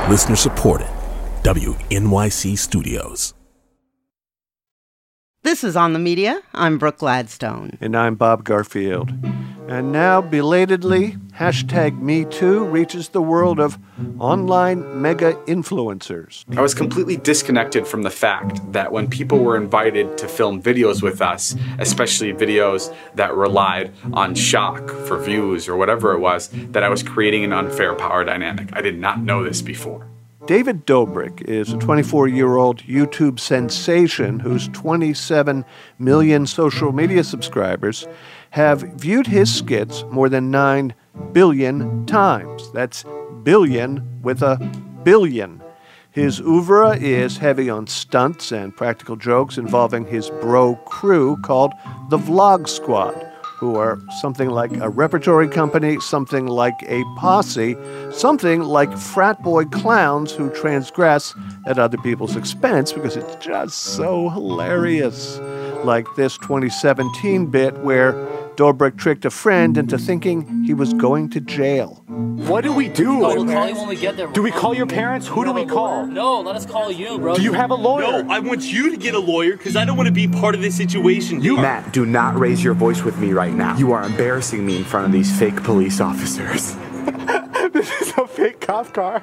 Listener supported. WNYC Studios. This is On the Media. I'm Brooke Gladstone. And I'm Bob Garfield. And now, belatedly, #MeToo reaches the world of online mega influencers. I was completely disconnected from the fact that when people were invited to film videos with us, especially videos that relied on shock for views or whatever it was, that I was creating an unfair power dynamic. I did not know this before. David Dobrik is a 24-year-old YouTube sensation whose 27 million social media subscribers have viewed his skits more than 9 billion times. That's billion with a billion. His oeuvre is heavy on stunts and practical jokes involving his bro crew called the Vlog Squad, who are something like a repertory company, something like a posse, something like frat boy clowns who transgress at other people's expense because it's just so hilarious. Like this 2017 bit where Dobrik tricked a friend into thinking he was going to jail. What do we do? Oh, we'll call you when we get there. Do we call your parents? Who do we call? No, let us call you, bro. Do you have a lawyer? No, I want you to get a lawyer because I don't want to be part of this situation. Matt, do not raise your voice with me right now. You are embarrassing me in front of these fake police officers. This is a fake cop car.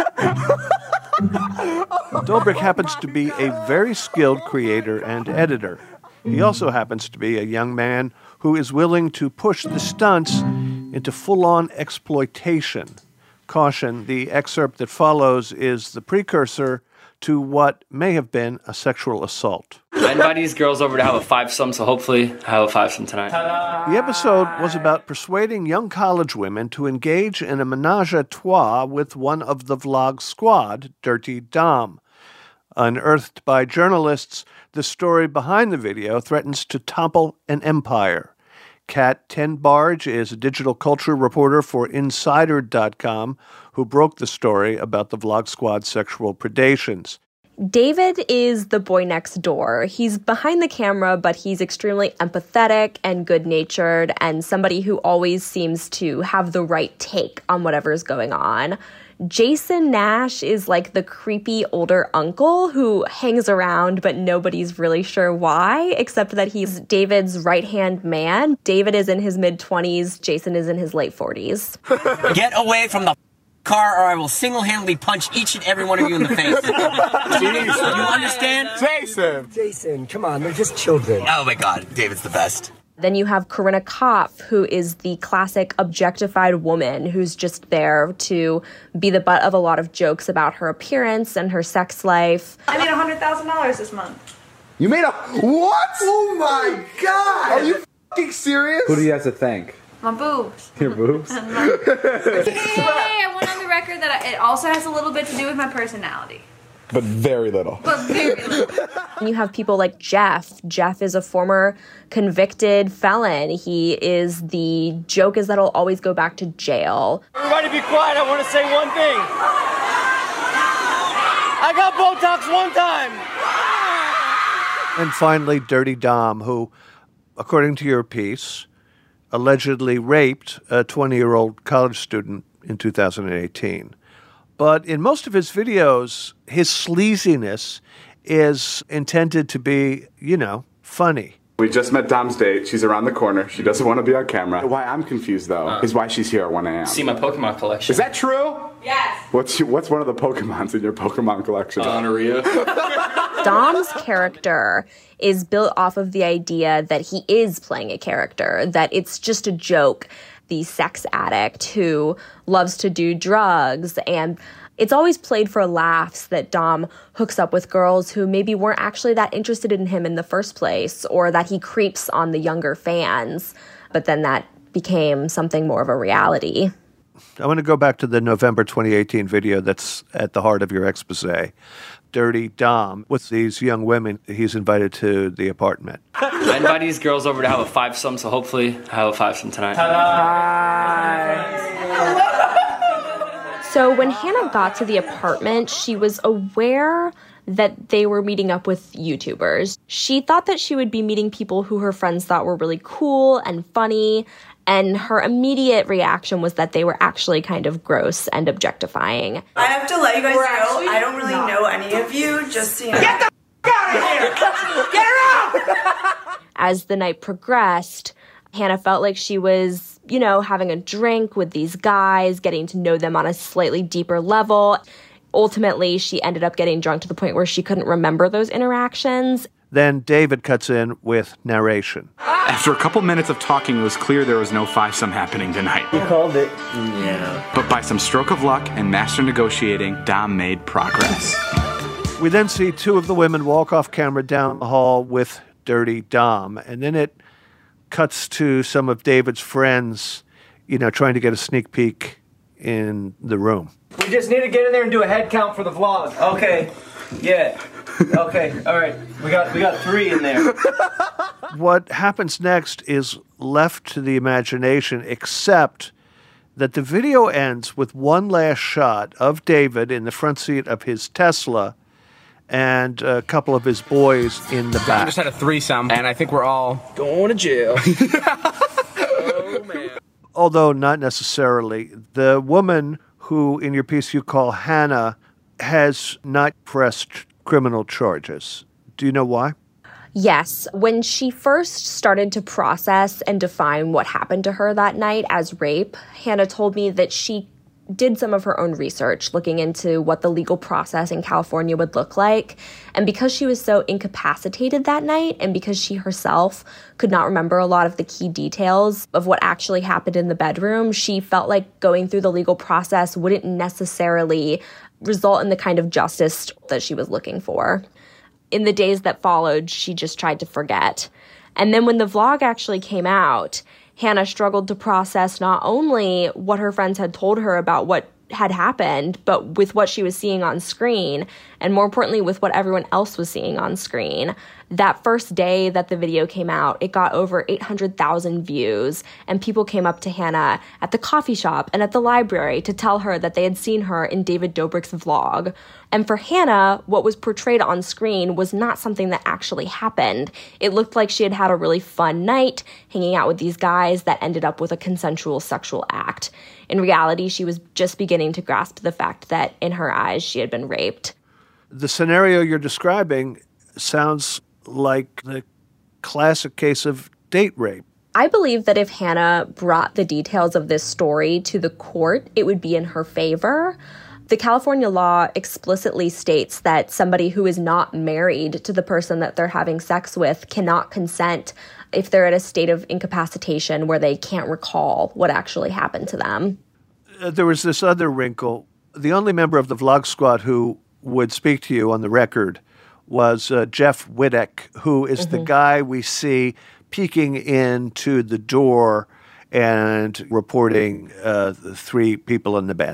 Dobrik happens to be a very skilled creator and editor. He also happens to be a young man who is willing to push the stunts into full-on exploitation. Caution, the excerpt that follows is the precursor to what may have been a sexual assault. I invited these girls over to have a fivesome, so hopefully I have a fivesome tonight. The episode was about persuading young college women to engage in a menage a trois with one of the Vlog Squad, Dirty Dom. Unearthed by journalists, the story behind the video threatens to topple an empire. Kat Tenbarge is a digital culture reporter for Insider.com who broke the story about the Vlog Squad's sexual predations. David is the boy next door. He's behind the camera, but he's extremely empathetic and good-natured and somebody who always seems to have the right take on whatever's going on. Jason Nash is like the creepy older uncle who hangs around, but nobody's really sure why, except that he's David's right-hand man. David is in his mid-20s. Jason is in his late 40s. Get away from the car or I will single-handedly punch each and every one of you in the face. Do you understand? Jason, come on, they're just children. Oh my God, David's the best. Then you have Corinna Kopf, who is the classic objectified woman who's just there to be the butt of a lot of jokes about her appearance and her sex life. I made $100,000 this month. You made what? Oh my God! Are you f***ing serious? Who do you have to thank? My boobs. Your boobs? Hey, I went on the record that it also has a little bit to do with my personality. But very little. And you have people like Jeff. Jeff is a former convicted felon. He is the joke is that he'll always go back to jail. Everybody be quiet. I want to say one thing. I got Botox one time. And finally, Dirty Dom, who, according to your piece, allegedly raped a 20-year-old college student in 2018. But in most of his videos, his sleaziness is intended to be, funny. We just met Dom's date. She's around the corner. She doesn't want to be on camera. Why I'm confused, though, is why she's here at 1 a.m. See my Pokemon collection. Is that true? Yes. What's one of the Pokemons in your Pokemon collection? Gonorrhea. Dom's character is built off of the idea that he is playing a character, that it's just a joke. The sex addict who loves to do drugs, and it's always played for laughs that Dom hooks up with girls who maybe weren't actually that interested in him in the first place, or that he creeps on the younger fans, but then that became something more of a reality. I want to go back to the November 2018 video that's at the heart of your expose. Dirty Dom, with these young women he's invited to the apartment. I invited these girls over to have a fivesome, so hopefully I have a fivesome tonight. So when Hannah got to the apartment, she was aware that they were meeting up with YouTubers. She thought that she would be meeting people who her friends thought were really cool and funny, And her immediate reaction was that they were actually kind of gross and objectifying. I have to let you guys know, I don't really know any of you, just so you know. Get the f*** out of here! Get her out! As the night progressed, Hannah felt like she was, having a drink with these guys, getting to know them on a slightly deeper level. Ultimately, she ended up getting drunk to the point where she couldn't remember those interactions. Then David cuts in with narration. After a couple minutes of talking, it was clear there was no fivesome happening tonight. You called it. Yeah. But by some stroke of luck and master negotiating, Dom made progress. We then see two of the women walk off camera down the hall with Dirty Dom. And then it cuts to some of David's friends, trying to get a sneak peek in the room. We just need to get in there and do a head count for the vlog. Okay. Yeah. Okay. All right. We got 3 in there. What happens next is left to the imagination, except that the video ends with one last shot of David in the front seat of his Tesla and a couple of his boys in the back. I just had a threesome, and I think we're all going to jail. Oh, man. Although not necessarily. The woman who in your piece you call Hannah has not pressed criminal charges. Do you know why? Yes. When she first started to process and define what happened to her that night as rape, Hannah told me that she did some of her own research looking into what the legal process in California would look like. And because she was so incapacitated that night, and because she herself could not remember a lot of the key details of what actually happened in the bedroom, she felt like going through the legal process wouldn't necessarily result in the kind of justice that she was looking for. In the days that followed, she just tried to forget. And then when the vlog actually came out, Hannah struggled to process not only what her friends had told her about what had happened, but with what she was seeing on screen, and more importantly, with what everyone else was seeing on screen. That first day that the video came out, it got over 800,000 views, and people came up to Hannah at the coffee shop and at the library to tell her that they had seen her in David Dobrik's vlog. And for Hannah, what was portrayed on screen was not something that actually happened. It looked like she had had a really fun night hanging out with these guys that ended up with a consensual sexual act. In reality, she was just beginning to grasp the fact that, in her eyes, she had been raped. The scenario you're describing sounds like the classic case of date rape. I believe that if Hannah brought the details of this story to the court, it would be in her favor. The California law explicitly states that somebody who is not married to the person that they're having sex with cannot consent if they're at a state of incapacitation where they can't recall what actually happened to them. There was this other wrinkle. The only member of the Vlog Squad who would speak to you on the record was Jeff Wittek, who is the guy we see peeking into the door and reporting the 3 people in the bed.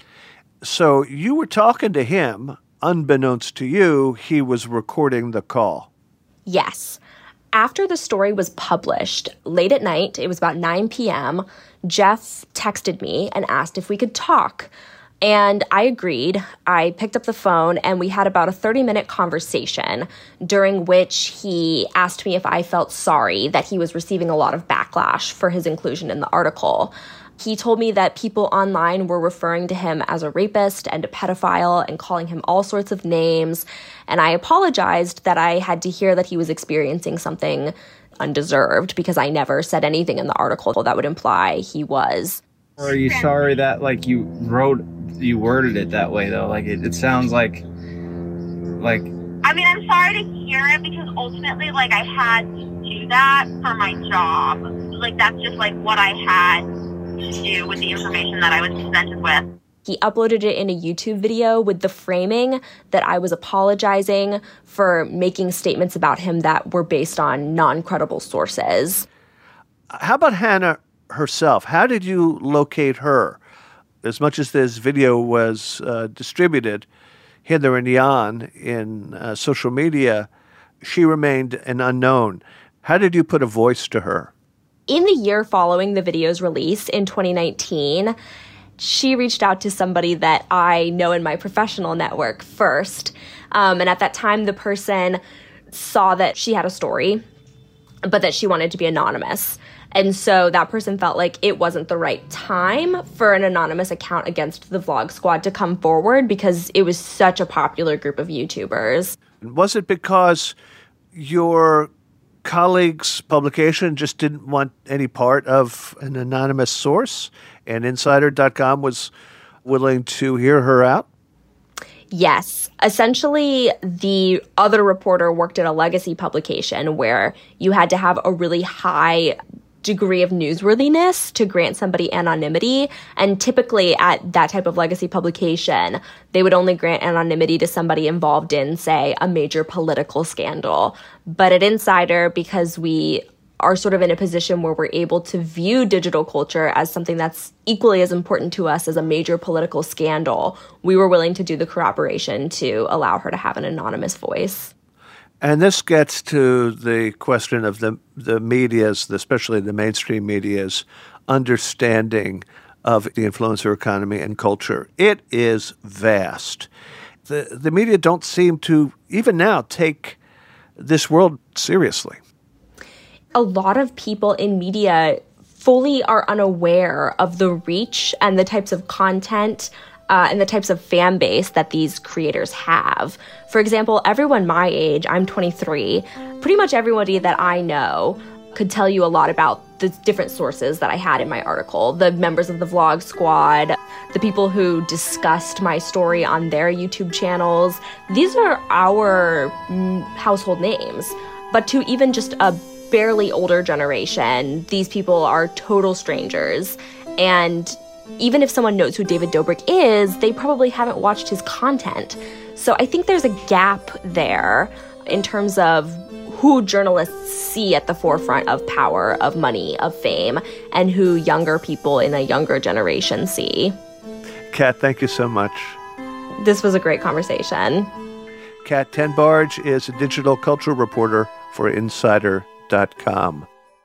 So you were talking to him. Unbeknownst to you, he was recording the call. Yes. After the story was published, late at night, it was about 9 p.m., Jeff texted me and asked if we could talk. And I agreed. I picked up the phone and we had about a 30-minute conversation during which he asked me if I felt sorry that he was receiving a lot of backlash for his inclusion in the article. He told me that people online were referring to him as a rapist and a pedophile and calling him all sorts of names. And I apologized that I had to hear that he was experiencing something undeserved because I never said anything in the article that would imply he was. Are you sorry that, you worded it that way, though? It sounds like... I mean, I'm sorry to hear it because ultimately, I had to do that for my job. That's just, what I had to do with the information that I was presented with. He uploaded it in a YouTube video with the framing that I was apologizing for making statements about him that were based on non-credible sources. How about Hannah herself? How did you locate her? As much as this video was distributed hither and yon in social media, she remained an unknown. How did you put a voice to her? In the year following the video's release in 2019, she reached out to somebody that I know in my professional network first. And at that time, the person saw that she had a story, but that she wanted to be anonymous. And so that person felt like it wasn't the right time for an anonymous account against the Vlog Squad to come forward because it was such a popular group of YouTubers. Was it because your colleague's publication just didn't want any part of an anonymous source and Insider.com was willing to hear her out? Yes. Essentially, the other reporter worked at a legacy publication where you had to have a really high degree of newsworthiness to grant somebody anonymity. And typically at that type of legacy publication, they would only grant anonymity to somebody involved in, say, a major political scandal. But at Insider, because we are sort of in a position where we're able to view digital culture as something that's equally as important to us as a major political scandal, we were willing to do the corroboration to allow her to have an anonymous voice. And this gets to the question of the media's, especially the mainstream media's, understanding of the influencer economy and culture. It is vast. The media don't seem to, even now, take this world seriously. A lot of people in media fully are unaware of the reach and the types of content and the types of fan base that these creators have. For example, everyone my age, I'm 23, pretty much everybody that I know could tell you a lot about the different sources that I had in my article. The members of the Vlog Squad, the people who discussed my story on their YouTube channels. These are our household names. But to even just a barely older generation, these people are total strangers. And even if someone knows who David Dobrik is, they probably haven't watched his content. So I think there's a gap there in terms of who journalists see at the forefront of power, of money, of fame, and who younger people in a younger generation see. Kat, thank you so much. This was a great conversation. Kat Tenbarge is a digital culture reporter for Insider.com.